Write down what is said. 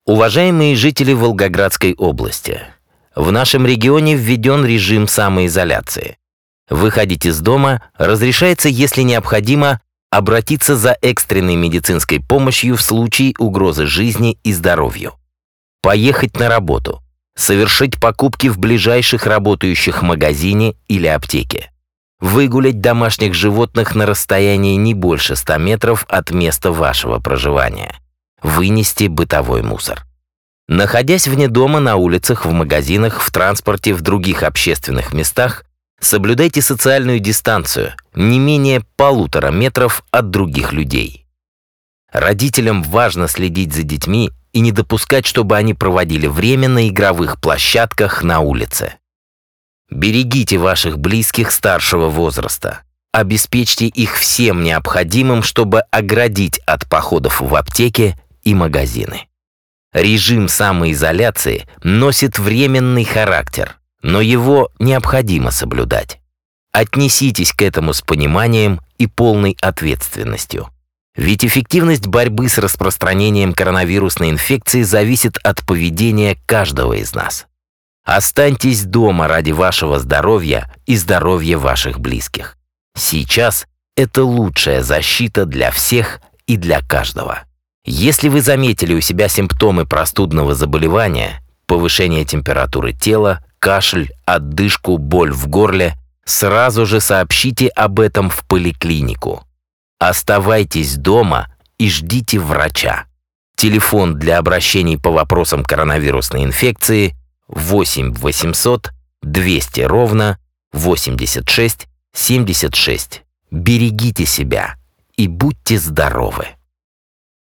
Уважаемые жители Волгоградской области, в нашем регионе введен режим самоизоляции. Выходить из дома разрешается, если необходимо, обратиться за экстренной медицинской помощью в случае угрозы жизни и здоровью. Поехать на работу, совершить покупки в ближайших работающих магазине или аптеке. Выгулять домашних животных на расстоянии не больше 100 метров от места вашего проживания. Вынести бытовой мусор. Находясь вне дома, на улицах, в магазинах, в транспорте, в других общественных местах, соблюдайте социальную дистанцию не менее 1,5 метров от других людей. Родителям важно следить за детьми и не допускать, чтобы они проводили время на игровых площадках на улице. Берегите ваших близких старшего возраста. Обеспечьте их всем необходимым, чтобы оградить от походов в аптеки и магазины. Режим самоизоляции носит временный характер, но его необходимо соблюдать. Отнеситесь к этому с пониманием и полной ответственностью. Ведь эффективность борьбы с распространением коронавирусной инфекции зависит от поведения каждого из нас. Останьтесь дома ради вашего здоровья и здоровья ваших близких. Сейчас это лучшая защита для всех и для каждого. Если вы заметили у себя симптомы простудного заболевания, повышение температуры тела, кашель, одышку, боль в горле, сразу же сообщите об этом в поликлинику. Оставайтесь дома и ждите врача. Телефон для обращений по вопросам коронавирусной инфекции 8 800 200 ровно 86 76. Берегите себя и будьте здоровы!